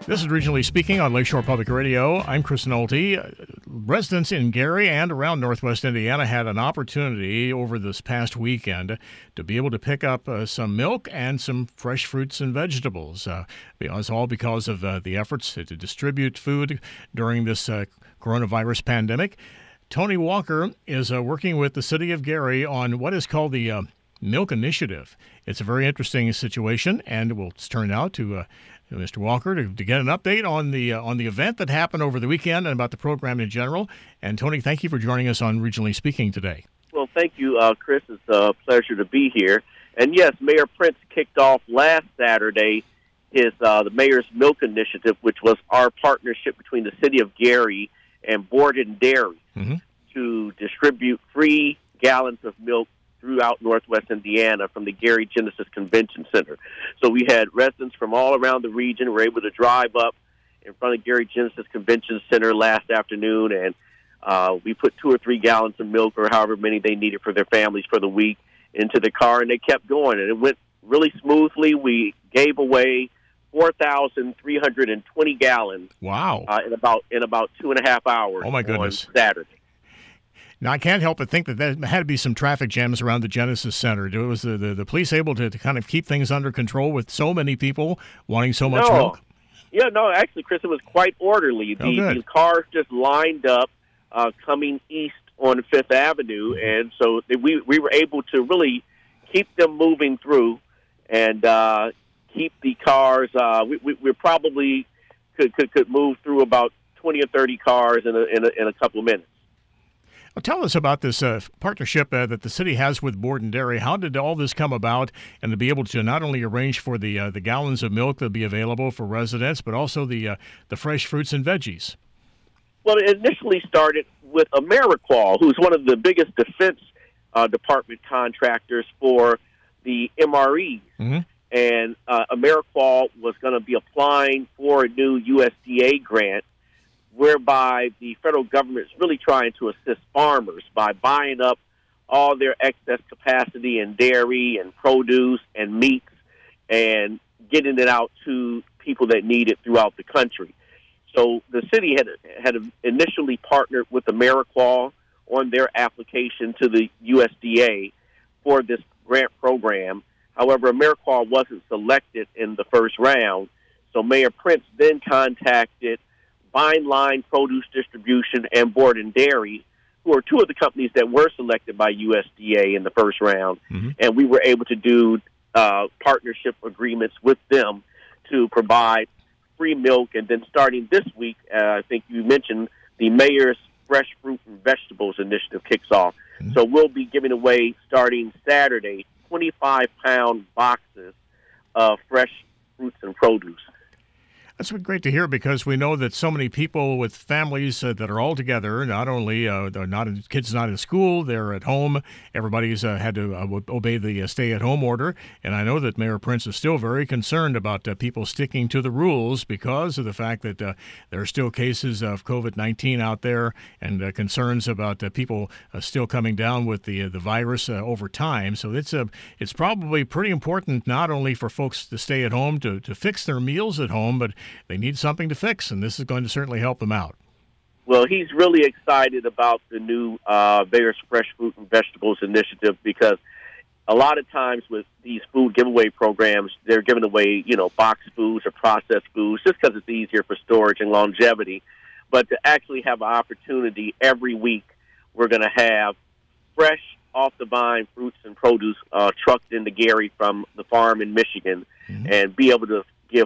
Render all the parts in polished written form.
This is Regionally Speaking on Lakeshore Public Radio. I'm Chris Nolte. Residents in Gary and around Northwest Indiana had an opportunity over this past weekend to be able to pick up some milk and some fresh fruits and vegetables. It's all because of the efforts to distribute food during this coronavirus pandemic. Tony Walker is working with the city of Gary on what is called the Milk Initiative. It's a very interesting situation, and we'll turn now to Mr. Walker to get an update on the event that happened over the weekend and about the program in general. And Tony, thank you for joining us on Regionally Speaking today. Well, thank you, Chris. It's a pleasure to be here. And yes, Mayor Prince kicked off last Saturday the Mayor's Milk Initiative, which was our partnership between the city of Gary and Borden Dairy to distribute free gallons of milk throughout Northwest Indiana from the Gary Genesis Convention Center. So we had residents from all around the region who were able to drive up in front of Gary Genesis Convention Center last afternoon, and we put 2 or 3 gallons of milk or however many they needed for their families for the week into the car, and they kept going, and it went really smoothly. We gave away 4,320 gallons. Wow! In about 2.5 hours. Oh my goodness! On Saturday. Now, I can't help but think that there had to be some traffic jams around the Genesis Center. Was the police able to kind of keep things under control with so many people wanting so much milk? Yeah, no, actually, Chris, it was quite orderly. The cars just lined up coming east on Fifth Avenue, and so we were able to really keep them moving through and keep the cars. We probably could move through about 20 or 30 cars in a couple of minutes. Well, tell us about this partnership that the city has with Borden Dairy. How did all this come about, and to be able to not only arrange for the gallons of milk that will be available for residents, but also the fresh fruits and veggies? Well, it initially started with Ameriqual, who's one of the biggest Defense Department contractors for the MREs. And Ameriqual was going to be applying for a new USDA grant, whereby the federal government is really trying to assist farmers by buying up all their excess capacity in dairy and produce and meats and getting it out to people that need it throughout the country. So the city had initially partnered with Ameriqual on their application to the USDA for this grant program. However, Ameriqual wasn't selected in the first round, so Mayor Prince then contacted Vine Line Produce Distribution and Borden Dairy, who are 2 of the companies that were selected by USDA in the first round, and we were able to do partnership agreements with them to provide free milk. And then starting this week, I think you mentioned the Mayor's Fresh Fruit and Vegetables Initiative kicks off. So we'll be giving away, starting Saturday, 25-pound boxes of fresh fruits and produce. That's great to hear, because we know that so many people with families that are all together, not only kids not in school, they're at home. Everybody's had to obey the stay-at-home order, and I know that Mayor Prince is still very concerned about people sticking to the rules because of the fact that there are still cases of COVID-19 out there, and concerns about people still coming down with the virus over time. So it's probably pretty important not only for folks to stay at home to fix their meals at home, but they need something to fix, and this is going to certainly help them out. Well, he's really excited about the new Mayor's Fresh Fruit and Vegetables Initiative, because a lot of times with these food giveaway programs, they're giving away, boxed foods or processed foods just because it's easier for storage and longevity. But to actually have an opportunity every week, we're going to have fresh, off-the-vine fruits and produce trucked into Gary from the farm in Michigan, and be able to give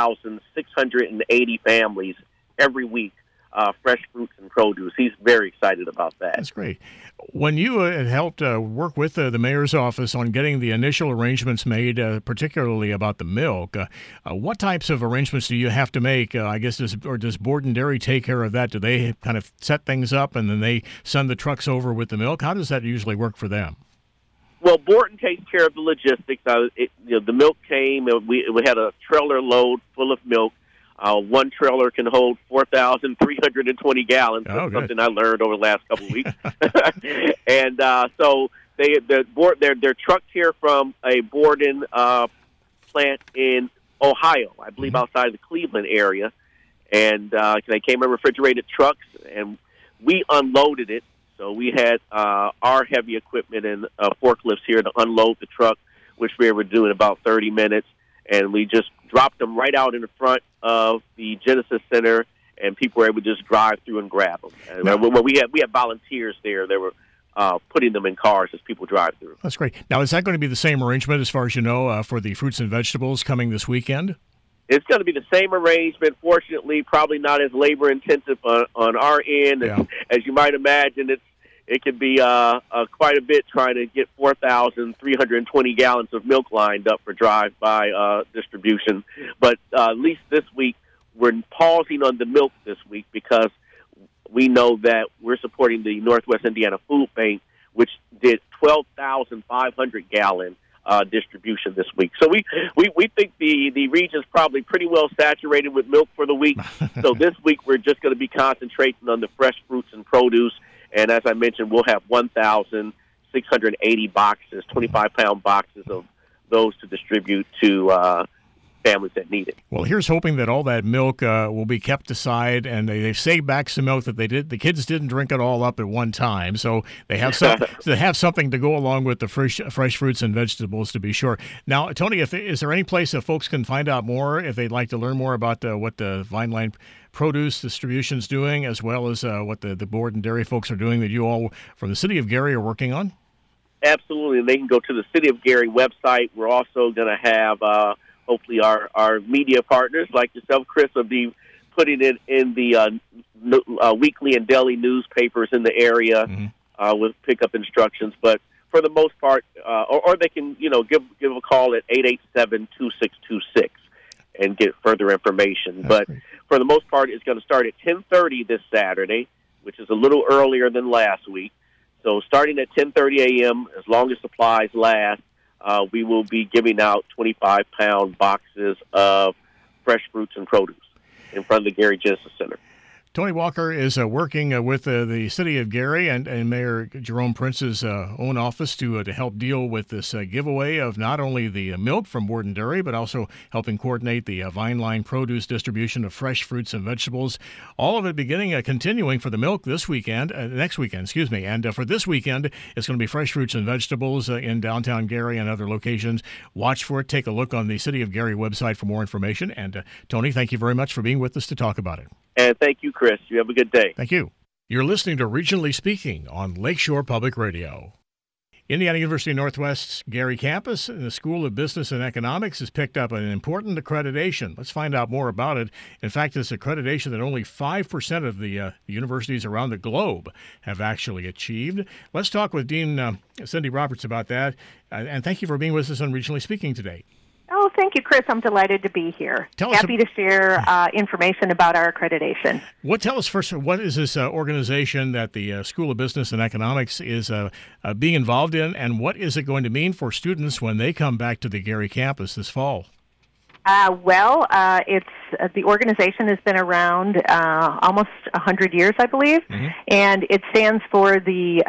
1,680 families every week fresh fruits and produce. He's very excited about that. That's great. When you helped work with the mayor's office on getting the initial arrangements made, particularly about the milk, what types of arrangements do you have to make? I guess does Borden Dairy take care of that? Do they kind of set things up and then they send the trucks over with the milk? How does that usually work for them? Well, Borden takes care of the logistics. The milk came, and we had a trailer load full of milk. One trailer can hold 4,320 gallons. That's something I learned over the last couple of weeks. And so they're trucked here from a Borden plant in Ohio, I believe outside of the Cleveland area. And they came in refrigerated trucks, and we unloaded it. So we had our heavy equipment and forklifts here to unload the truck, which we were doing in about 30 minutes. And we just dropped them right out in the front of the Genesis Center, and people were able to just drive through and grab them. And when we had volunteers there. They were putting them in cars as people drive through. That's great. Now, is that going to be the same arrangement, as far as you know, for the fruits and vegetables coming this weekend? It's going to be the same arrangement. Fortunately, probably not as labor-intensive on our end. Yeah. As you might imagine, it can be quite a bit trying to get 4,320 gallons of milk lined up for drive-by distribution. But at least this week, we're pausing on the milk this week because we know that we're supporting the Northwest Indiana Food Bank, which did 12,500-gallon distribution this week. So we think the region's probably pretty well saturated with milk for the week. So this week we're just going to be concentrating on the fresh fruits and produce. And as I mentioned, we'll have 1,680 boxes, 25-pound boxes of those to distribute to families that need it. Well, here's hoping that all that milk will be kept aside, and they saved back some milk that the kids didn't drink it all up at one time, so they have something to go along with the fresh fruits and vegetables, to be sure. Now, Tony, is there any place that folks can find out more if they'd like to learn more about what the Vine Line Produce Distribution's doing, as well as what the board and dairy folks are doing that you all from the City of Gary are working on? Absolutely, and they can go to the City of Gary website. We're also going to have hopefully our media partners like yourself, Chris, will be putting it in the weekly and daily newspapers in the area with pickup instructions. But for the most part, or they can give a call at 887-2626 and get further information. That's great. For the most part, it's going to start at 10:30 this Saturday, which is a little earlier than last week. So starting at 10:30 a.m., as long as supplies last, we will be giving out 25-pound boxes of fresh fruits and produce in front of the Gary Genesis Center. Tony Walker is working with the City of Gary and Mayor Jerome Prince's own office to help deal with this giveaway of not only the milk from Borden Dairy, but also helping coordinate the Vine Line Produce distribution of fresh fruits and vegetables. All of it continuing for the milk next weekend, And for this weekend, it's going to be fresh fruits and vegetables in downtown Gary and other locations. Watch for it. Take a look on the City of Gary website for more information. And Tony, thank you very much for being with us to talk about it. And thank you, Chris. You have a good day. Thank you. You're listening to Regionally Speaking on Lakeshore Public Radio. Indiana University Northwest's Gary campus in the School of Business and Economics has picked up an important accreditation. Let's find out more about it. In fact, it's accreditation that only 5% of the universities around the globe have actually achieved. Let's talk with Dean Cindy Roberts about that. And thank you for being with us on Regionally Speaking today. Oh, thank you, Chris. I'm delighted to be here. Happy to share information about our accreditation. Tell us first, what is this organization that the School of Business and Economics is being involved in, and what is it going to mean for students when they come back to the Gary campus this fall? It's the organization has been around almost 100 years, I believe, and it stands for the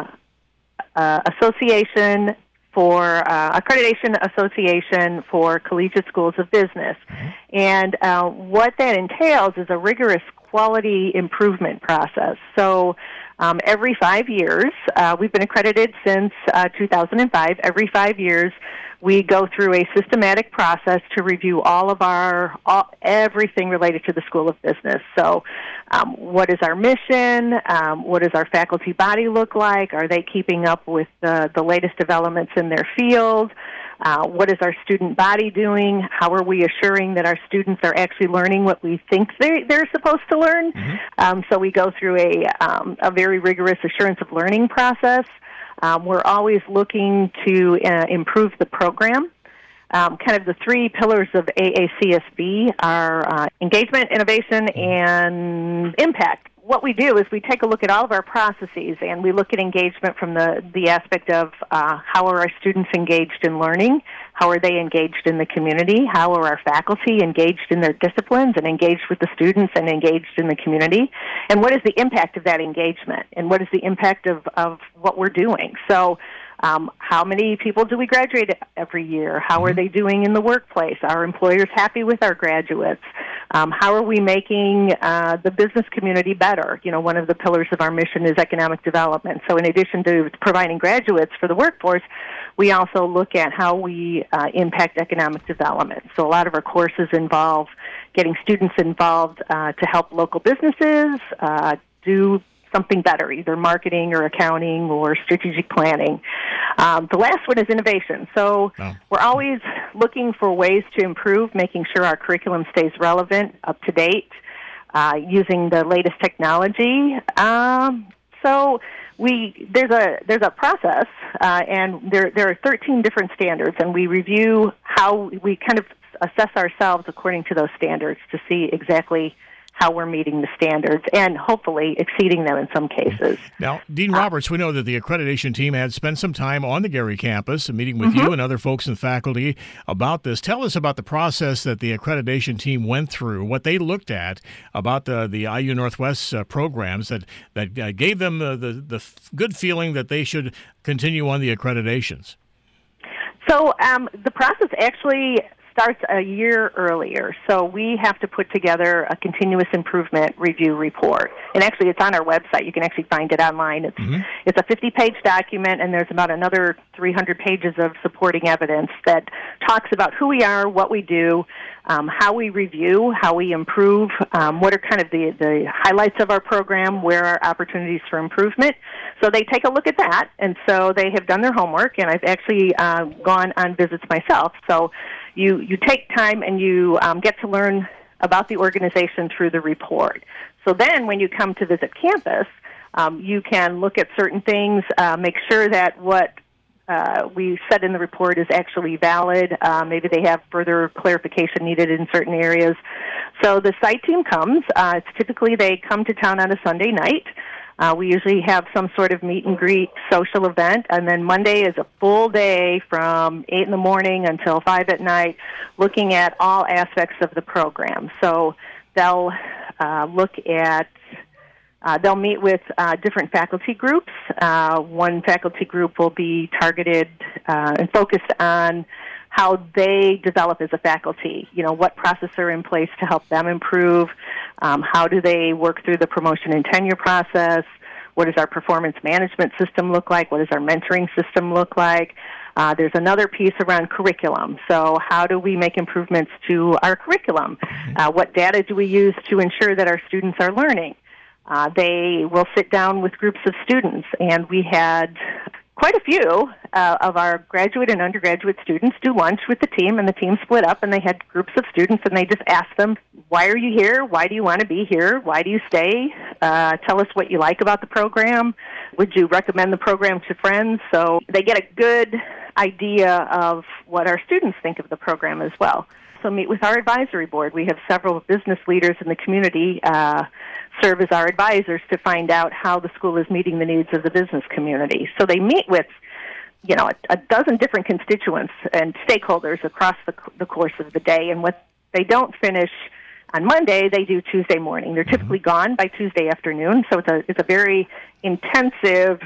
Association for Accreditation Association for Collegiate Schools of Business. And what that entails is a rigorous quality improvement process. So every 5 years, we've been accredited since 2005. Every 5 years, we go through a systematic process to review everything related to the School of Business. So what is our mission? What does our faculty body look like? Are they keeping up with the latest developments in their field? What is our student body doing? How are we assuring that our students are actually learning what we think they're supposed to learn? So we go through a very rigorous assurance of learning process. We're always looking to improve the program. Kind of the three pillars of AACSB are engagement, innovation, and impact. What we do is we take a look at all of our processes, and we look at engagement from the aspect of how are our students engaged in learning, how are they engaged in the community, how are our faculty engaged in their disciplines and engaged with the students and engaged in the community, and what is the impact of that engagement, and what is the impact of what we're doing. So How many people do we graduate every year? How are they doing in the workplace? Are employers happy with our graduates? How are we making the business community better? One of the pillars of our mission is economic development. So in addition to providing graduates for the workforce, we also look at how we impact economic development. So a lot of our courses involve getting students involved to help local businesses do something better, either marketing or accounting or strategic planning. The last one is innovation. So we're always looking for ways to improve, making sure our curriculum stays relevant, up to date, using the latest technology. So there's a process, and there are 13 different standards, and we review how we kind of assess ourselves according to those standards to see exactly how we're meeting the standards and hopefully exceeding them in some cases. Now, Dean Roberts, we know that the accreditation team had spent some time on the Gary campus meeting with you and other folks in faculty about this. Tell us about the process that the accreditation team went through, what they looked at about the IU Northwest programs that gave them the good feeling that they should continue on the accreditations. So the process actually starts a year earlier. So we have to put together a continuous improvement review report. And actually, it's on our website. You can actually find it online. It's a 50-page document, and there's about another 300 pages of supporting evidence that talks about who we are, what we do, how we review, how we improve, what are kind of the highlights of our program, where are opportunities for improvement. So they take a look at that, and so they have done their homework, and I've actually gone on visits myself. So you take time and you get to learn about the organization through the report. So then when you come to visit campus, you can look at certain things, make sure that what we said in the report is actually valid. Maybe they have further clarification needed in certain areas. So the site team comes. It's typically they come to town on a Sunday night. We usually have some sort of meet and greet social event, and then Monday is a full day from 8 in the morning until 5 at night, looking at all aspects of the program. So they'll they'll meet with different faculty groups. One faculty group will be targeted and focused on how they develop as a faculty, what processes are in place to help them improve, how do they work through the promotion and tenure process, what does our performance management system look like, what does our mentoring system look like. There's another piece around curriculum. So how do we make improvements to our curriculum? What data do we use to ensure that our students are learning? They will sit down with groups of students, and we had quite a few of our graduate and undergraduate students do lunch with the team, and the team split up, and they had groups of students, and they just asked them, why are you here? Why do you want to be here? Why do you stay? Tell us what you like about the program. Would you recommend the program to friends? So they get a good idea of what our students think of the program as well. So meet with our advisory board. We have several business leaders in the community serve as our advisors to find out how the school is meeting the needs of the business community. So they meet with, a dozen different constituents and stakeholders across the course of the day. And what they don't finish on Monday, they do Tuesday morning. They're typically gone by Tuesday afternoon. So it's a very intensive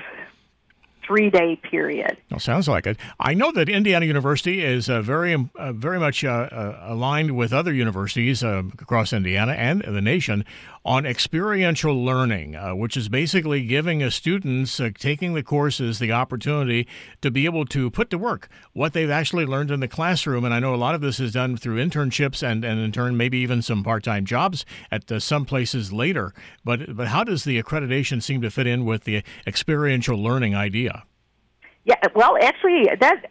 3-day period. Well, sounds like it. I know that Indiana University is very much aligned with other universities across Indiana and the nation on experiential learning, which is basically giving students taking the courses the opportunity to be able to put to work what they've actually learned in the classroom. And I know a lot of this is done through internships and in turn maybe even some part-time jobs at some places later. But how does the accreditation seem to fit in with the experiential learning idea? Yeah, well, actually, that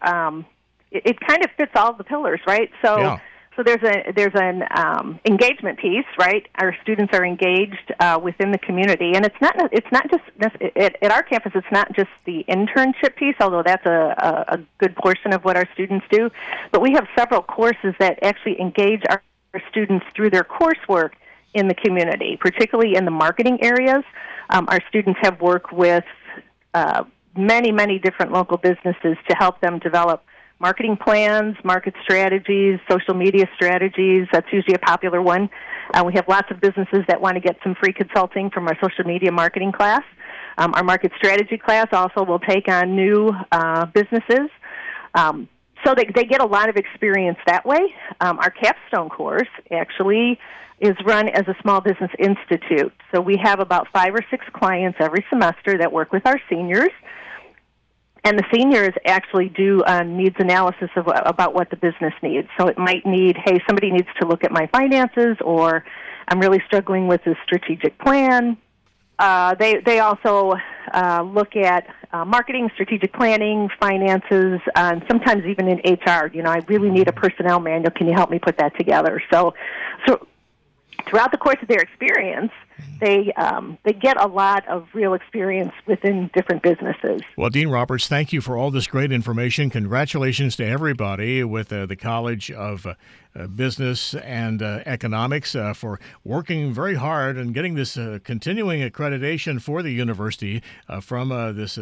it kind of fits all the pillars, right? So there's an engagement piece, right? Our students are engaged within the community, and it's not just at our campus. It's not just the internship piece, although that's a good portion of what our students do. But we have several courses that actually engage our students through their coursework in the community, particularly in the marketing areas. Our students have worked with many different local businesses to help them develop marketing plans, market strategies, social media strategies. That's usually a popular one. We have lots of businesses that want to get some free consulting from our social media marketing class. Our market strategy class also will take on new businesses. So they get a lot of experience that way. Our capstone course actually is run as a small business institute. So we have about 5 or 6 clients every semester that work with our seniors. And the seniors actually do needs analysis about what the business needs. So it might need, hey, somebody needs to look at my finances, or I'm really struggling with a strategic plan. They also look at marketing, strategic planning, finances, and sometimes even in HR. I really need a personnel manual. Can you help me put that together? So throughout the course of their experience, they get a lot of real experience within different businesses. Well, Dean Roberts, thank you for all this great information. Congratulations to everybody with the College of Business and Economics for working very hard and getting this continuing accreditation for the university from this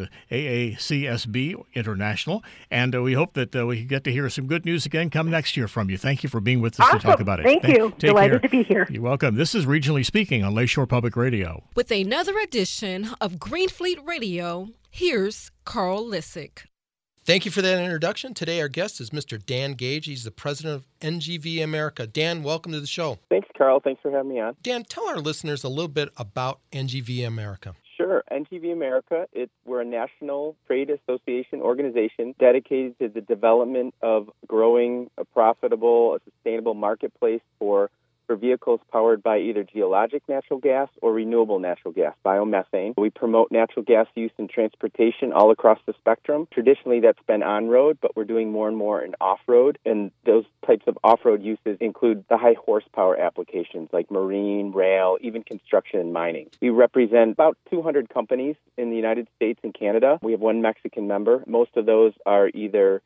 AACSB International. And we hope that we get to hear some good news again come next year from you. Thank you for being with us awesome. To talk about it. Thank you. Take Delighted care. to be here. You're welcome. This is Regionally Speaking on Lakeshore Public Radio. With another edition of Greenfleet Radio, here's Carl Lissick. Thank you for that introduction. Today our guest is Mr. Dan Gage. He's the president of NGV America. Dan, welcome to the show. Thanks, Carl. Thanks for having me on. Dan, tell our listeners a little bit about NGV America. Sure. NGV America, we're a national trade association organization dedicated to the development of growing a profitable, a sustainable marketplace for vehicles powered by either geologic natural gas or renewable natural gas, biomethane. We promote natural gas use in transportation all across the spectrum. Traditionally, that's been on-road, but we're doing more and more in off-road, and those types of off-road uses include the high horsepower applications like marine, rail, even construction and mining. We represent about 200 companies in the United States and Canada. We have one Mexican member. Most of those are either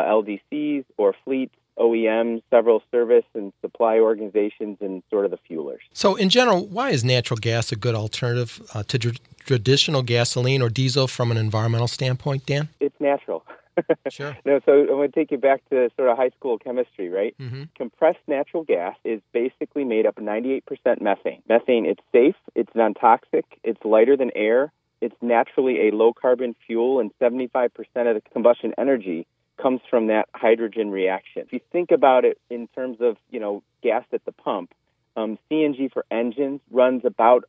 LDCs or fleets, OEMs, several service and supply organizations, and sort of the fuelers. So in general, why is natural gas a good alternative to traditional gasoline or diesel from an environmental standpoint, Dan? It's natural. Sure. No, so I'm going to take you back to sort of high school chemistry, right? Mm-hmm. Compressed natural gas is basically made up of 98% methane. Methane, it's safe, it's non-toxic, it's lighter than air, it's naturally a low-carbon fuel, and 75% of the combustion energy comes from that hydrogen reaction. If you think about it in terms of, gas at the pump, CNG for engines runs about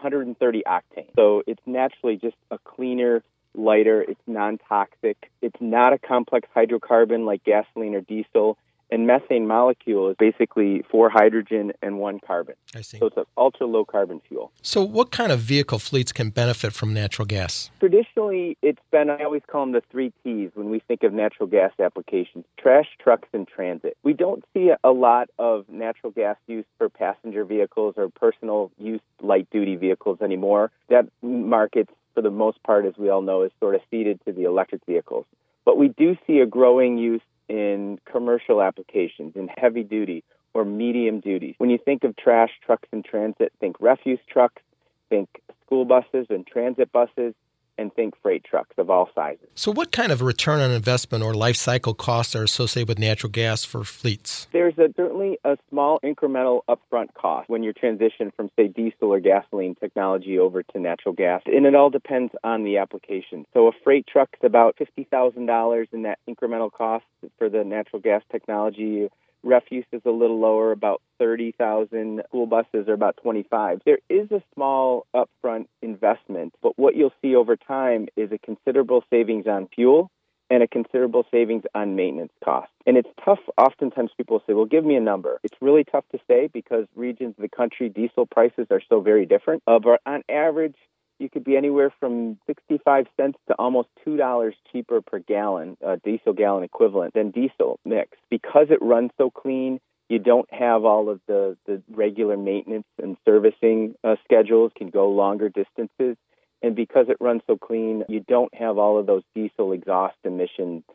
130 octane. So it's naturally just a cleaner, lighter, it's non-toxic. It's not a complex hydrocarbon like gasoline or diesel. And methane molecule is basically 4 hydrogen and 1 carbon. I see. So it's an ultra-low carbon fuel. So what kind of vehicle fleets can benefit from natural gas? Traditionally, it's been, I always call them the 3 T's when we think of natural gas applications: trash, trucks, and transit. We don't see a lot of natural gas use for passenger vehicles or personal use light-duty vehicles anymore. That market, for the most part, as we all know, is sort of ceded to the electric vehicles. But we do see a growing use in commercial applications, in heavy duty or medium duty. When you think of trash, trucks, and transit, think refuse trucks, think school buses and transit buses, and think freight trucks of all sizes. So what kind of return on investment or life cycle costs are associated with natural gas for fleets? There's certainly a small incremental upfront cost when you transition from, say, diesel or gasoline technology over to natural gas, and it all depends on the application. So a freight truck is about $50,000 in that incremental cost for the natural gas technology. Refuse is a little lower, about $30,000. School buses are about $25,000. There is a small upfront investment, but what you'll see over time is a considerable savings on fuel and a considerable savings on maintenance costs. And it's tough. Oftentimes people say, well, give me a number. It's really tough to say because regions of the country, diesel prices are so very different. But on average, you could be anywhere from 65 cents to almost $2 cheaper per gallon, diesel gallon equivalent, than diesel mix. Because it runs so clean, you don't have all of the regular maintenance and servicing schedules, can go longer distances. And because it runs so clean, you don't have all of those diesel exhaust emission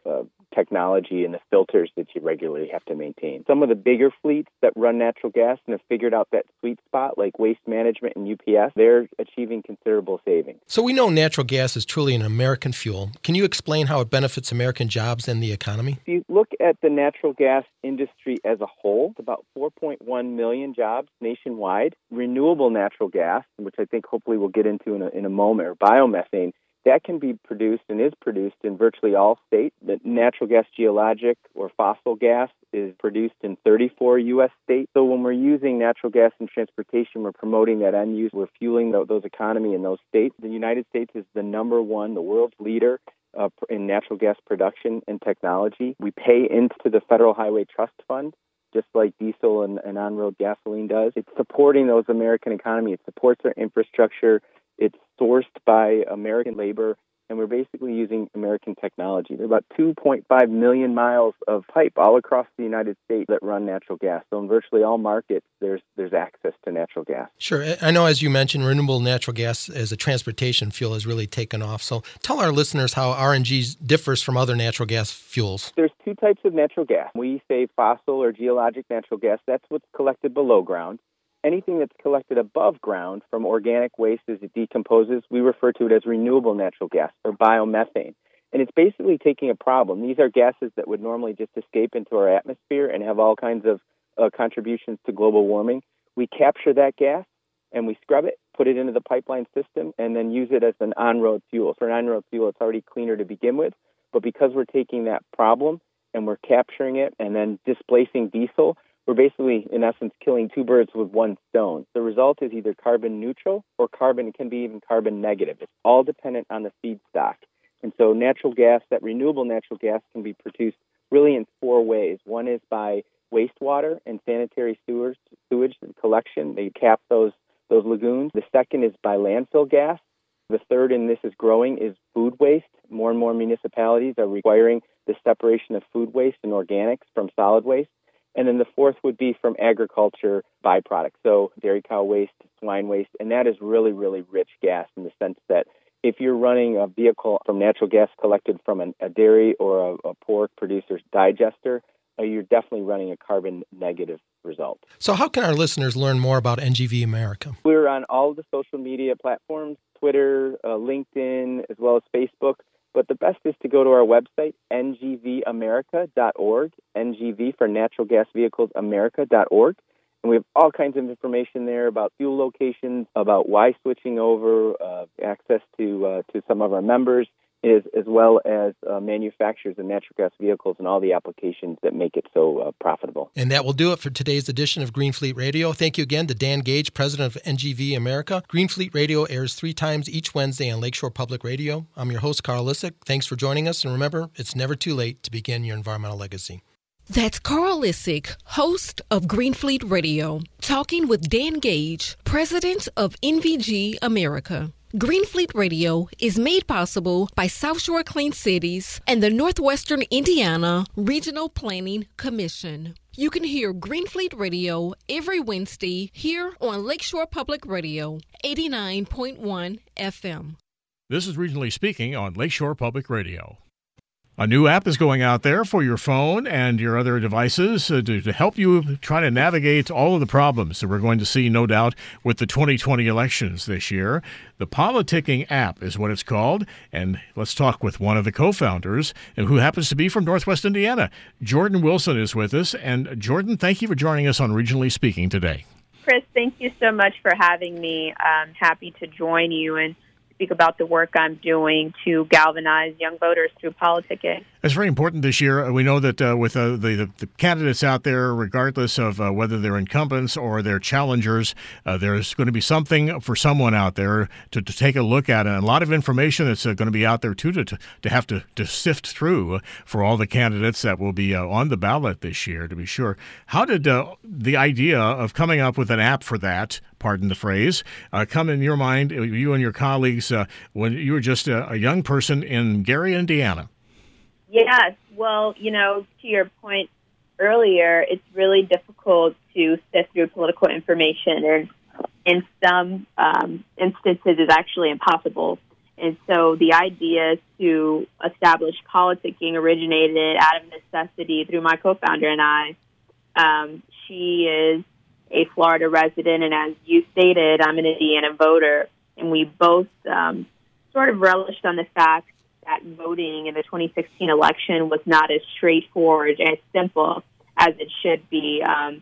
technology and the filters that you regularly have to maintain. Some of the bigger fleets that run natural gas and have figured out that sweet spot, like Waste Management and UPS, they're achieving considerable savings. So we know natural gas is truly an American fuel. Can you explain how it benefits American jobs and the economy? If you look at the natural gas industry as a whole, it's about 4.1 million jobs nationwide. Renewable natural gas, which I think hopefully we'll get into in a moment, or biomethane, that can be produced and is produced in virtually all states. The natural gas geologic or fossil gas is produced in 34 U.S. states. So when we're using natural gas in transportation, we're promoting that end use. We're fueling those economy in those states. The United States is the number one, the world's leader in natural gas production and technology. We pay into the Federal Highway Trust Fund, just like diesel and on-road gasoline does. It's supporting those American economy. It supports our infrastructure. It's sourced by American labor, and we're basically using American technology. There are about 2.5 million miles of pipe all across the United States that run natural gas. So in virtually all markets, there's access to natural gas. Sure. I know, as you mentioned, renewable natural gas as a transportation fuel has really taken off. So tell our listeners how RNG differs from other natural gas fuels. There's two types of natural gas. We say fossil or geologic natural gas. That's what's collected below ground. Anything that's collected above ground from organic waste as it decomposes, we refer to it as renewable natural gas or biomethane. And it's basically taking a problem. These are gases that would normally just escape into our atmosphere and have all kinds of contributions to global warming. We capture that gas and we scrub it, put it into the pipeline system, and then use it as an on-road fuel. For an on-road fuel, it's already cleaner to begin with. But because we're taking that problem and we're capturing it and then displacing diesel, we're basically, in essence, killing two birds with one stone. The result is either carbon neutral or can be even carbon negative. It's all dependent on the feedstock. And so natural gas, that renewable natural gas, can be produced really in four ways. One is by wastewater and sanitary sewage collection. They cap those lagoons. The second is by landfill gas. The third, and this is growing, is food waste. More and more municipalities are requiring the separation of food waste and organics from solid waste. And then the fourth would be from agriculture byproducts, so dairy cow waste, swine waste, and that is really, really rich gas in the sense that if you're running a vehicle from natural gas collected from a dairy or a pork producer's digester, you're definitely running a carbon negative result. So how can our listeners learn more about NGV America? We're on all of the social media platforms, Twitter, LinkedIn, as well as Facebook. But the best is to go to our website, ngvamerica.org, NGV for Natural Gas Vehicles America.org. And we have all kinds of information there about fuel locations, about why switching over, access to some of our members, as well as manufacturers of natural gas vehicles and all the applications that make it so profitable. And that will do it for today's edition of Green Fleet Radio. Thank you again to Dan Gage, president of NGV America. Green Fleet Radio airs 3 times each Wednesday on Lakeshore Public Radio. I'm your host, Carl Lissick. Thanks for joining us. And remember, it's never too late to begin your environmental legacy. That's Carl Lissick, host of Green Fleet Radio, talking with Dan Gage, president of NVG America. Green Fleet Radio is made possible by South Shore Clean Cities and the Northwestern Indiana Regional Planning Commission. You can hear Green Fleet Radio every Wednesday here on Lakeshore Public Radio, 89.1 FM. This is Regionally Speaking on Lakeshore Public Radio. A new app is going out there for your phone and your other devices to help you try to navigate all of the problems that we're going to see, no doubt, with the 2020 elections this year. The Politicking app is what it's called, and let's talk with one of the co-founders, and who happens to be from Northwest Indiana. Jordan Wilson is with us, and Jordan, thank you for joining us on Regionally Speaking today. Chris, thank you so much for having me. I'm happy to join you and speak about the work I'm doing to galvanize young voters through politicking. It's very important this year. We know that with the candidates out there, regardless of whether they're incumbents or they're challengers, there's going to be something for someone out there to take a look at, and a lot of information that's going to be out there, too, to have to sift through for all the candidates that will be on the ballot this year, to be sure. How did the idea of coming up with an app for that, pardon the phrase, come in your mind, you and your colleagues, when you were just a young person in Gary, Indiana? Yes. Well, to your point earlier, it's really difficult to sift through political information, and in some instances it's actually impossible. And so the idea to establish politicking originated out of necessity through my co-founder and I. She is a Florida resident, and as you stated, I'm an Indiana voter. And we both sort of relished on the fact that voting in the 2016 election was not as straightforward and simple as it should be.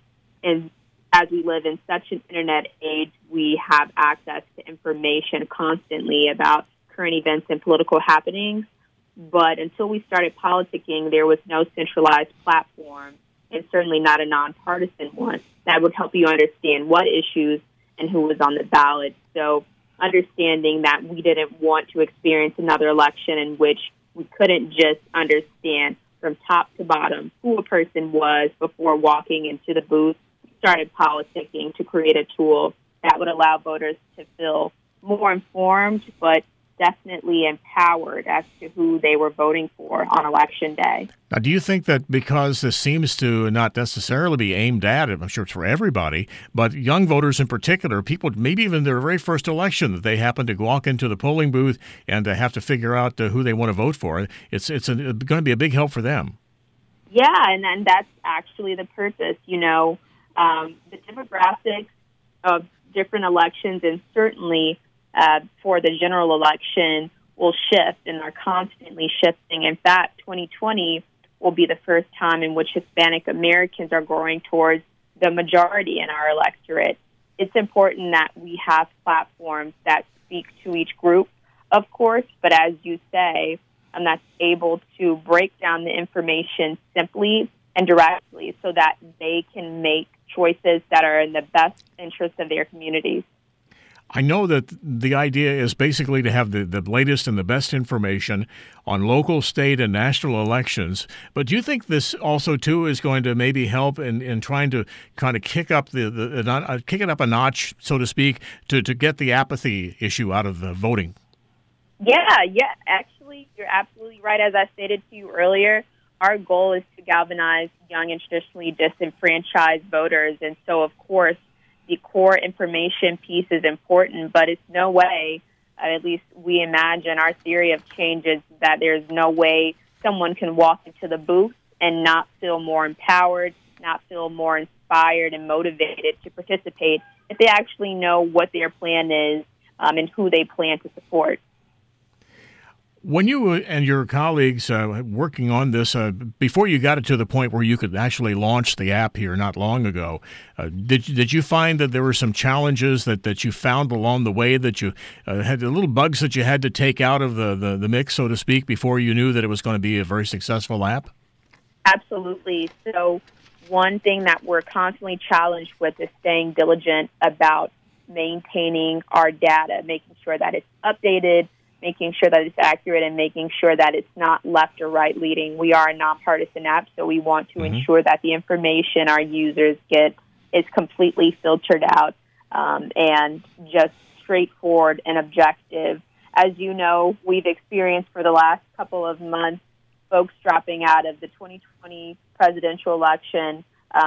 And as we live in such an internet age, we have access to information constantly about current events and political happenings. But until we started politicking, there was no centralized platform, and certainly not a nonpartisan one, that would help you understand what issues and who was on the ballot. So understanding that we didn't want to experience another election in which we couldn't just understand from top to bottom who a person was before walking into the booth, we started politicking to create a tool that would allow voters to feel more informed, but definitely empowered as to who they were voting for on Election Day. Now, do you think that because this seems to not necessarily be aimed at, I'm sure it's for everybody, but young voters in particular, people maybe even their very first election, that they happen to walk into the polling booth and have to figure out who they want to vote for, it's going to be a big help for them? Yeah, and that's actually the purpose. The demographics of different elections, and certainly for the general election, will shift and are constantly shifting. In fact, 2020 will be the first time in which Hispanic Americans are growing towards the majority in our electorate. It's important that we have platforms that speak to each group, of course, but as you say, that's able to break down the information simply and directly so that they can make choices that are in the best interest of their communities. I know that the idea is basically to have the latest and the best information on local, state, and national elections. But do you think this also, too, is going to maybe help in trying to kind of kick up kick it up a notch, so to speak, to get the apathy issue out of the voting? Yeah. Actually, you're absolutely right. As I stated to you earlier, our goal is to galvanize young and traditionally disenfranchised voters. And so, of course, the core information piece is important, but it's no way, at least we imagine our theory of change is that there's no way someone can walk into the booth and not feel more empowered, not feel more inspired and motivated to participate if they actually know what their plan is and who they plan to support. When you and your colleagues working on this, before you got it to the point where you could actually launch the app here not long ago, did you find that there were some challenges that you found along the way, that you had the little bugs that you had to take out of the mix, so to speak, before you knew that it was going to be a very successful app? Absolutely. So one thing that we're constantly challenged with is staying diligent about maintaining our data, making sure that it's updated, making sure that it's accurate, and making sure that it's not left or right leading. We are a nonpartisan app, so we want to ensure that the information our users get is completely filtered out and just straightforward and objective. As you know, we've experienced for the last couple of months folks dropping out of the 2020 presidential election,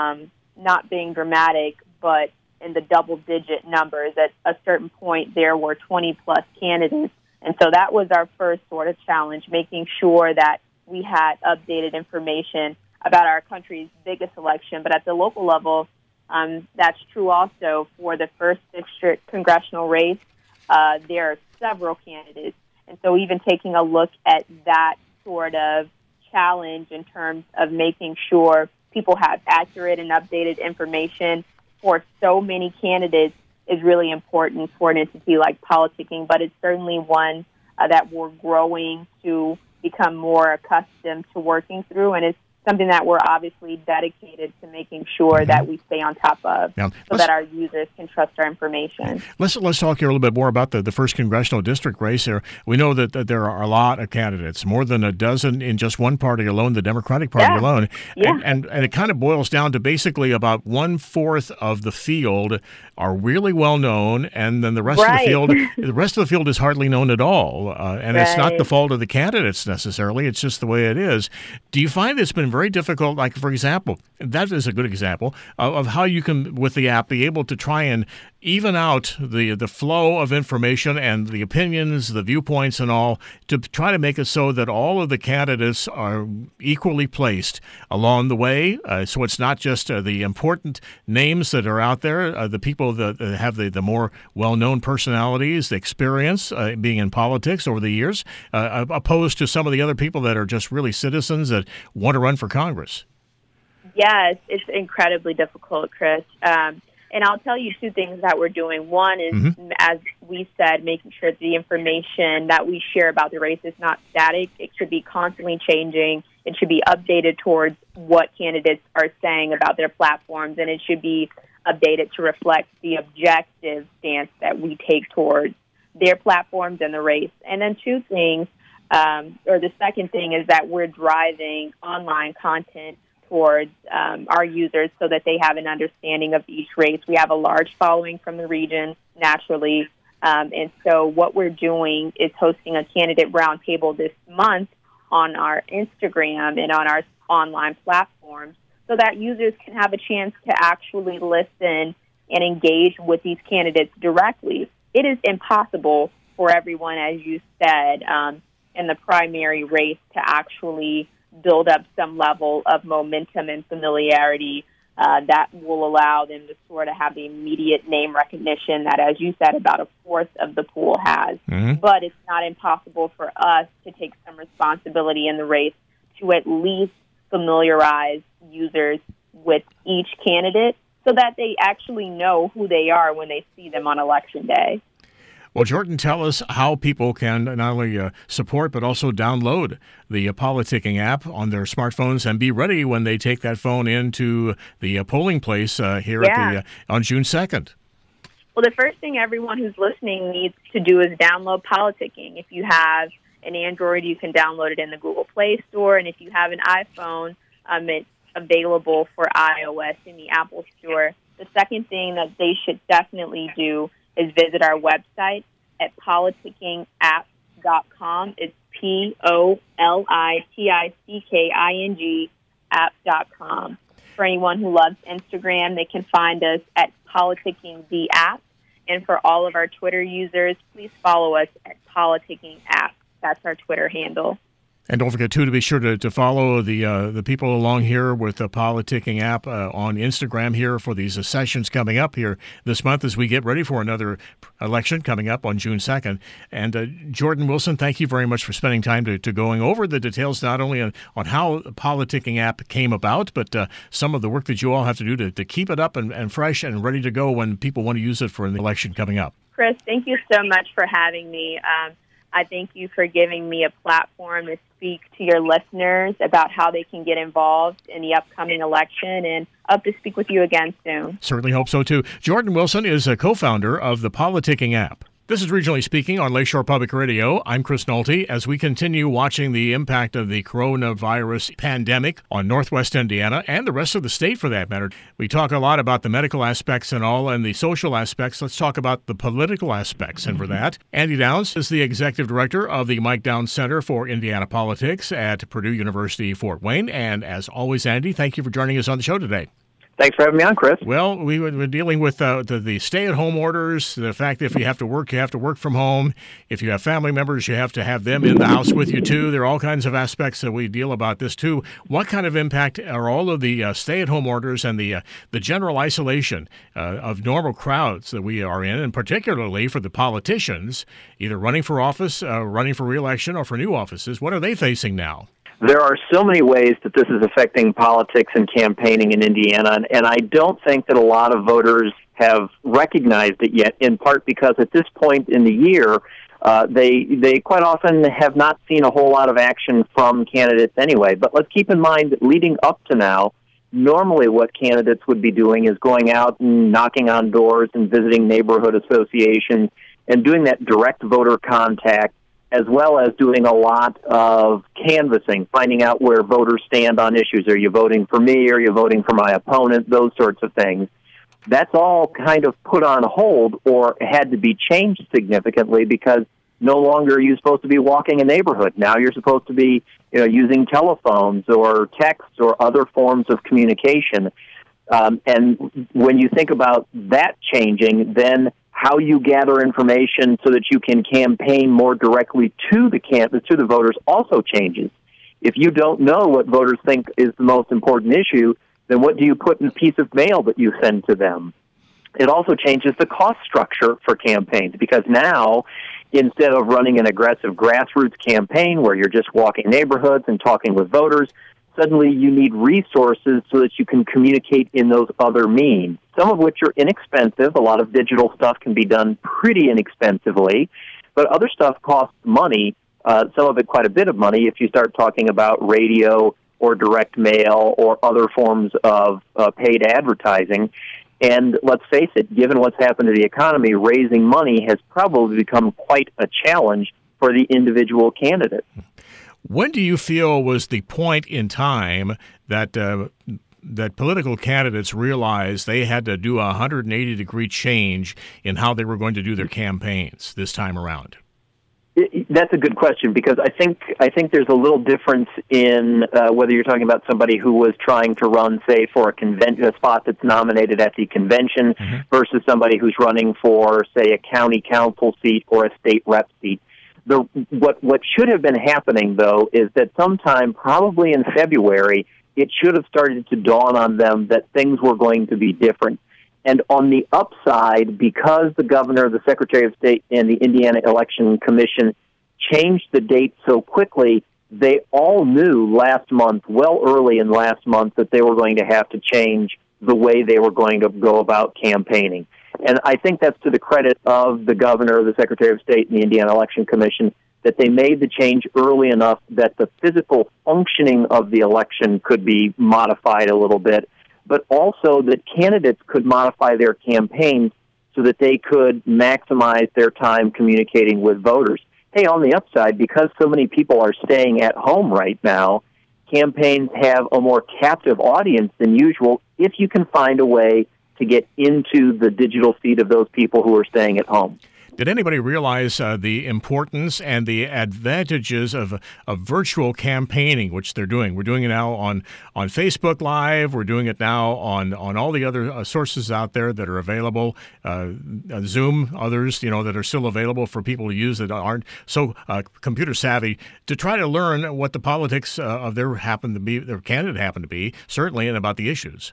not being dramatic, but in the double-digit numbers. At a certain point, there were 20-plus candidates. And so that was our first sort of challenge, making sure that we had updated information about our country's biggest election. But at the local level, that's true also for the first district congressional race. There are several candidates. And so even taking a look at that sort of challenge in terms of making sure people have accurate and updated information for so many candidates is really important for an entity like politicking, but it's certainly one that we're growing to become more accustomed to working through, and it's something that we're obviously dedicated to making sure that we stay on top of so that our users can trust our information. Let's talk here a little bit more about the first congressional district race here. We know that there are a lot of candidates, more than a dozen in just one party alone, the Democratic Party alone. Yeah. And it kind of boils down to basically about 1/4 of the field are really well known, and then the rest of the field is hardly known at all. And it's not the fault of the candidates necessarily, it's just the way it is. Do you find it's been very difficult, like, for example, that is a good example of how you can, with the app, be able to try and even out the flow of information and the opinions, the viewpoints and all, to try to make it so that all of the candidates are equally placed along the way. So it's not just the important names that are out there, the people that have the more well-known personalities, the experience being in politics over the years, opposed to some of the other people that are just really citizens that want to run for Congress. Yes, it's incredibly difficult, Chris. And I'll tell you two things that we're doing. One is, as we said, making sure that the information that we share about the race is not static. It should be constantly changing. It should be updated towards what candidates are saying about their platforms, and it should be updated to reflect the objective stance that we take towards their platforms and the race. And then two things, or the second thing is that we're driving online content towards our users so that they have an understanding of each race. We have a large following from the region, naturally. And so what we're doing is hosting a candidate roundtable this month on our Instagram and on our online platforms so that users can have a chance to actually listen and engage with these candidates directly. It is impossible for everyone, as you said, in the primary race to actually build up some level of momentum and familiarity that will allow them to sort of have the immediate name recognition that, as you said, about a fourth of the pool has. But it's not impossible for us to take some responsibility in the race to at least familiarize users with each candidate so that they actually know who they are when they see them on Election Day. Well, Jordan, tell us how people can not only support but also download the politicking app on their smartphones and be ready when they take that phone into the polling place here at on June 2nd. Well, the first thing everyone who's listening needs to do is download Politicking. If you have an Android, you can download it in the Google Play Store, and if you have an iPhone, it's available for iOS in the Apple Store. The second thing that they should definitely do is visit our website at politickingapp.com. It's POLITICKING app.com. For anyone who loves Instagram, they can find us at Politicking the App. And for all of our Twitter users, please follow us at Politicking App. That's our Twitter handle. And don't forget, too, to be sure to follow the people along here with the Politicking app on Instagram here for these sessions coming up here this month as we get ready for another election coming up on June 2nd. And Jordan Wilson, thank you very much for spending time to going over the details, not only on how the Politicking app came about, but some of the work that you all have to do to keep it up and fresh and ready to go when people want to use it for the election coming up. Chris, thank you so much for having me. I thank you for giving me a platform to speak to your listeners about how they can get involved in the upcoming election, and hope to speak with you again soon. Certainly hope so, too. Jordan Wilson is a co-founder of the Politicking app. This is Regionally Speaking on Lakeshore Public Radio. I'm Chris Nolte. As we continue watching the impact of the coronavirus pandemic on Northwest Indiana and the rest of the state for that matter, we talk a lot about the medical aspects and all and the social aspects. Let's talk about the political aspects. And for that, Andy Downs is the executive director of the Mike Downs Center for Indiana Politics at Purdue University, Fort Wayne. And as always, Andy, thank you for joining us on the show today. Thanks for having me on, Chris. Well, we were dealing with the stay-at-home orders, the fact that if you have to work from home. If you have family members, you have to have them in the house with you, too. There are all kinds of aspects that we deal about this, too. What kind of impact are all of the stay-at-home orders and the general isolation of normal crowds that we are in, and particularly for the politicians, either running for office, running for re-election, or for new offices? What are they facing now? There are so many ways that this is affecting politics and campaigning in Indiana, and I don't think that a lot of voters have recognized it yet, in part because at this point in the year, they quite often have not seen a whole lot of action from candidates anyway. But let's keep in mind that leading up to now, normally what candidates would be doing is going out and knocking on doors and visiting neighborhood associations and doing that direct voter contact, as well as doing a lot of canvassing, finding out where voters stand on issues. Are you voting for me? Are you voting for my opponent? Those sorts of things. That's all kind of put on hold or had to be changed significantly because no longer are you supposed to be walking a neighborhood. Now you're supposed to be using telephones or texts or other forms of communication. And when you think about that changing, then how you gather information so that you can campaign more directly to the voters also changes. If you don't know what voters think is the most important issue, then what do you put in a piece of mail that you send to them? It also changes the cost structure for campaigns, because now, instead of running an aggressive grassroots campaign where you're just walking neighborhoods and talking with voters, suddenly you need resources so that you can communicate in those other means, some of which are inexpensive. A lot of digital stuff can be done pretty inexpensively, but other stuff costs money, some of it quite a bit of money if you start talking about radio or direct mail or other forms of paid advertising. And let's face it, given what's happened to the economy, raising money has probably become quite a challenge for the individual candidate. When do you feel was the point in time that that political candidates realized they had to do a 180-degree change in how they were going to do their campaigns this time around? That's a good question, because I think there's a little difference in whether you're talking about somebody who was trying to run, say, for a spot that's nominated at the convention, versus somebody who's running for, say, a county council seat or a state rep seat. What should have been happening, though, is that sometime, probably in February, it should have started to dawn on them that things were going to be different. And on the upside, because the governor, the Secretary of State, and the Indiana Election Commission changed the date so quickly, they all knew last month, well early in last month, that they were going to have to change the way they were going to go about campaigning. And I think that's to the credit of the governor, the Secretary of State, and the Indiana Election Commission, that they made the change early enough that the physical functioning of the election could be modified a little bit, but also that candidates could modify their campaigns so that they could maximize their time communicating with voters. Hey, on the upside, because so many people are staying at home right now, campaigns have a more captive audience than usual if you can find a way to get into the digital feed of those people who are staying at home. Did anybody realize the importance and the advantages of virtual campaigning, which they're doing? We're doing it now on Facebook Live. We're doing it now on all the other sources out there that are available, Zoom, others, that are still available for people to use that aren't so computer savvy, to try to learn what the politics of their candidate happened to be, certainly, and about the issues.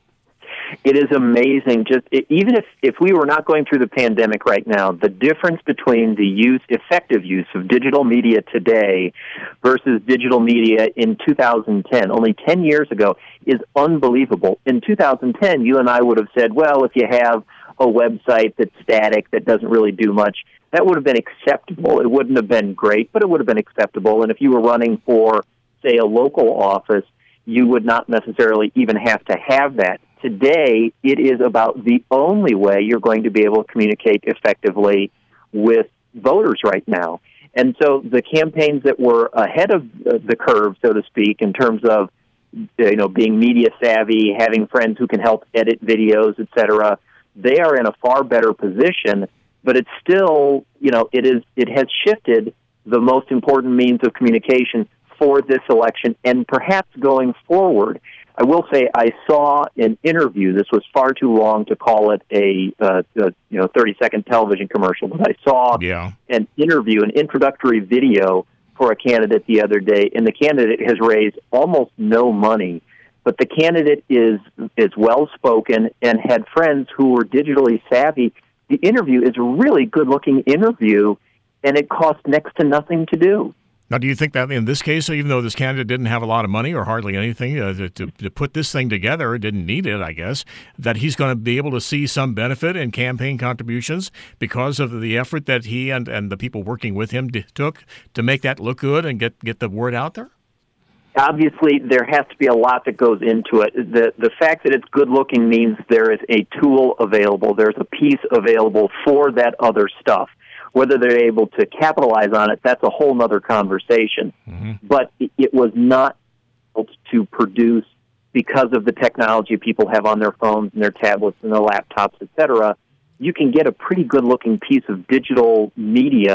It is amazing. Even if we were not going through the pandemic right now, the difference between the effective use of digital media today versus digital media in 2010, only 10 years ago, is unbelievable. In 2010, you and I would have said, well, if you have a website that's static, that doesn't really do much, that would have been acceptable. It wouldn't have been great, but it would have been acceptable. And if you were running for, say, a local office, you would not necessarily even have to have that. Today, it is about the only way you're going to be able to communicate effectively with voters right now. And so the campaigns that were ahead of the curve, so to speak, in terms of being media savvy, having friends who can help edit videos, et cetera, they are in a far better position. But it's still, it has shifted the most important means of communication for this election, and perhaps going forward. I will say I saw an interview. This was far too long to call it a 30-second television commercial, but I saw an interview, an introductory video for a candidate the other day, and the candidate has raised almost no money, but the candidate is well-spoken and had friends who were digitally savvy. The interview is a really good-looking interview, and it costs next to nothing to do. Now, do you think that in this case, even though this candidate didn't have a lot of money or hardly anything to put this thing together, didn't need it, I guess, that he's going to be able to see some benefit in campaign contributions because of the effort that he and the people working with him took to make that look good and get the word out there? Obviously, there has to be a lot that goes into it. The fact that it's good-looking means there is a tool available. There's a piece available for that other stuff. Whether they're able to capitalize on it, that's a whole other conversation. Mm-hmm. But it was not able to produce because of the technology people have on their phones and their tablets and their laptops, et cetera. You can get a pretty good-looking piece of digital media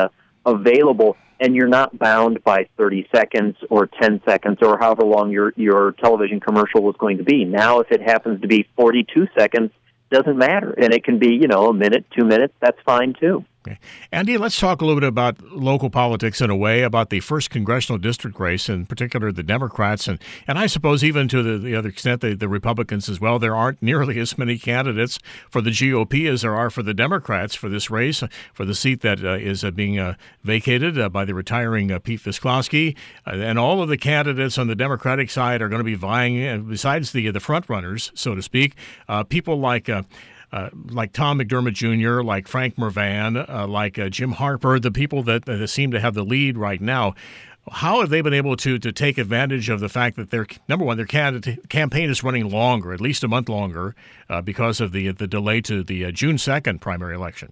available, and you're not bound by 30 seconds or 10 seconds or however long your television commercial was going to be. Now, if it happens to be 42 seconds, doesn't matter. And it can be, a minute, 2 minutes, that's fine too. Okay. Andy, let's talk a little bit about local politics in a way, about the 1st congressional district race, in particular the Democrats, and I suppose even to the other extent the Republicans as well. There aren't nearly as many candidates for the GOP as there are for the Democrats for this race, for the seat that is being vacated by the retiring Pete Visclosky. And all of the candidates on the Democratic side are going to be vying, besides the front runners, so to speak, people like Tom McDermott Jr., like Frank Mervan, like Jim Harper, the people that seem to have the lead right now. How have they been able to take advantage of the fact that their campaign is running longer, at least a month longer, because of the delay to the June 2nd primary election?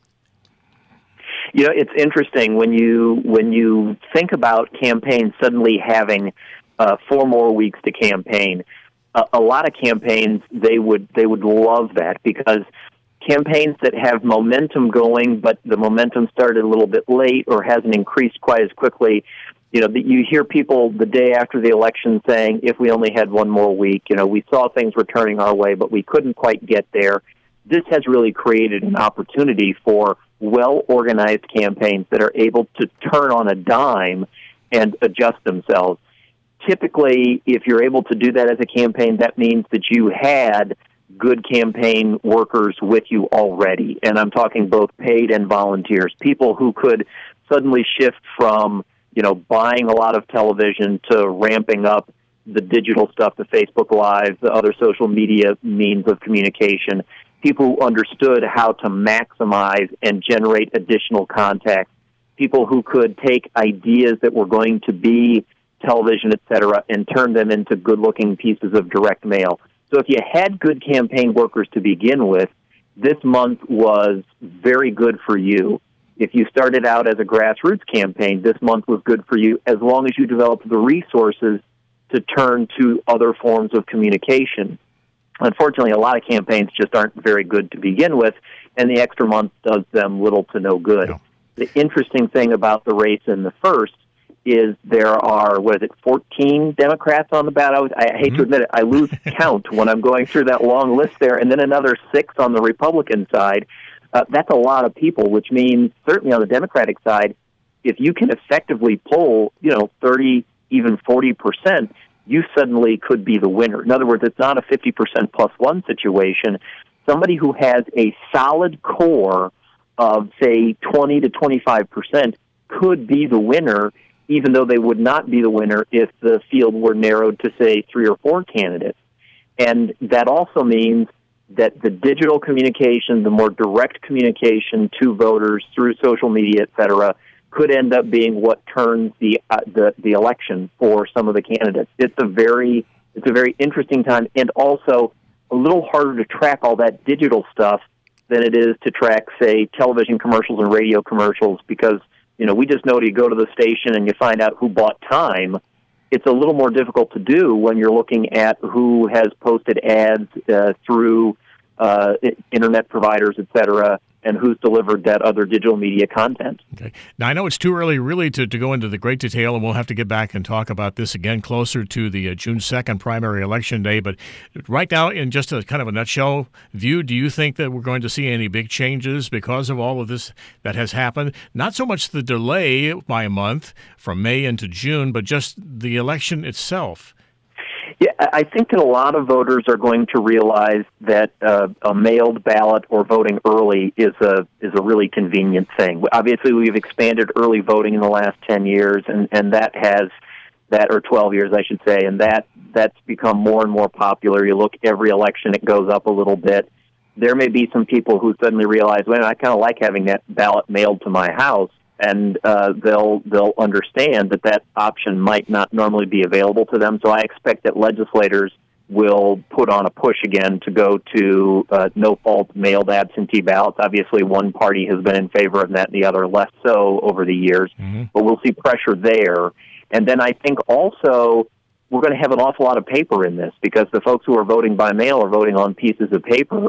It's interesting when you think about campaigns suddenly having 4 more weeks to campaign. A lot of campaigns, they would love that, because campaigns that have momentum going, but the momentum started a little bit late or hasn't increased quite as quickly, you hear people the day after the election saying, if we only had 1 more week, we saw things were turning our way, but we couldn't quite get there. This has really created an opportunity for well-organized campaigns that are able to turn on a dime and adjust themselves. Typically, if you're able to do that as a campaign, that means that you had good campaign workers with you already. And I'm talking both paid and volunteers, people who could suddenly shift from, buying a lot of television to ramping up the digital stuff, the Facebook Live, the other social media means of communication, people who understood how to maximize and generate additional contacts, people who could take ideas that were going to be television, et cetera, and turn them into good-looking pieces of direct mail. So if you had good campaign workers to begin with, this month was very good for you. If you started out as a grassroots campaign, this month was good for you as long as you developed the resources to turn to other forms of communication. Unfortunately, a lot of campaigns just aren't very good to begin with, and the extra month does them little to no good. No. The interesting thing about the race in the 1st is there are, 14 Democrats on the ballot? I hate to admit it, I lose count when I'm going through that long list there, and then another 6 on the Republican side. That's a lot of people, which means, certainly on the Democratic side, if you can effectively poll, 30, even 40%, you suddenly could be the winner. In other words, it's not a 50% plus 1 situation. Somebody who has a solid core of, say, 20 to 25% could be the winner, even though they would not be the winner if the field were narrowed to, say, 3 or 4 candidates. And that also means that the digital communication, the more direct communication to voters through social media, et cetera, could end up being what turns the election for some of the candidates. It's a very interesting time, and also a little harder to track all that digital stuff than it is to track, say, television commercials and radio commercials, because we just know you go to the station and you find out who bought time. It's a little more difficult to do when you're looking at who has posted ads through internet providers, et cetera, and who's delivered that other digital media content. Okay. Now, I know it's too early really to go into the great detail, and we'll have to get back and talk about this again closer to the June 2nd primary election day. But right now, in just a kind of a nutshell view, do you think that we're going to see any big changes because of all of this that has happened? Not so much the delay by a month from May into June, but just the election itself. Yeah, I think that a lot of voters are going to realize that a mailed ballot or voting early is a really convenient thing. Obviously, we've expanded early voting in the last 10 years, and or 12 years, I should say, and that's become more and more popular. You look every election, it goes up a little bit. There may be some people who suddenly realize, well, I kind of like having that ballot mailed to my house. And they'll understand that option might not normally be available to them. So I expect that legislators will put on a push again to go to no-fault mailed absentee ballots. Obviously, one party has been in favor of that, and the other less so over the years. Mm-hmm. But we'll see pressure there. And then I think also we're going to have an awful lot of paper in this, because the folks who are voting by mail are voting on pieces of paper.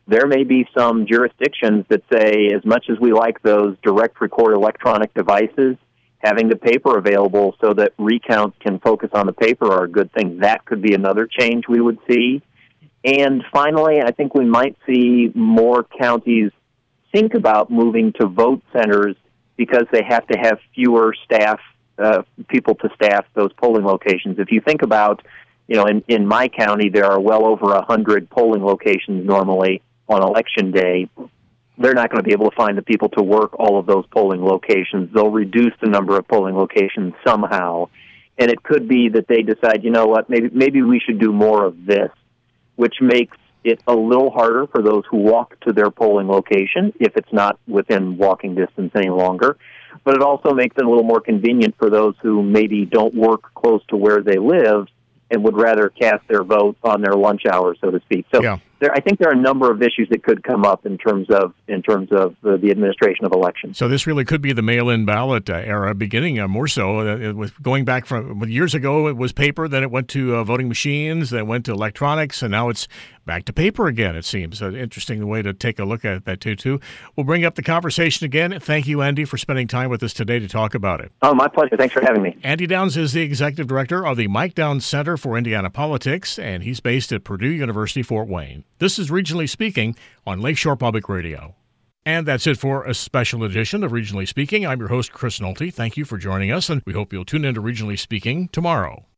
there may be some jurisdictions that say, as much as we like those direct record electronic devices, having the paper available so that recounts can focus on the paper are a good thing. That could be another change we would see. And finally, I think we might see more counties think about moving to vote centers because they have to have fewer staff, people to staff those polling locations. If you think about, in my county, there are well over 100 polling locations normally on election day. They're not going to be able to find the people to work all of those polling locations. They'll reduce the number of polling locations somehow. And it could be that they decide, you know what, maybe we should do more of this, which makes it a little harder for those who walk to their polling location if it's not within walking distance any longer. But it also makes it a little more convenient for those who maybe don't work close to where they live and would rather cast their vote on their lunch hour, so to speak. So I think there are a number of issues that could come up in terms of the administration of elections. So this really could be the mail-in ballot era, beginning more so. With going back from years ago, it was paper, then it went to voting machines, then it went to electronics, and now it's back to paper again, it seems. Interesting way to take a look at that, too. We'll bring up the conversation again. Thank you, Andy, for spending time with us today to talk about it. Oh, my pleasure. Thanks for having me. Andy Downs is the executive director of the Mike Downs Center for Indiana Politics, and he's based at Purdue University, Fort Wayne. This is Regionally Speaking on Lakeshore Public Radio. And that's it for a special edition of Regionally Speaking. I'm your host, Chris Nolte. Thank you for joining us, and we hope you'll tune in to Regionally Speaking tomorrow.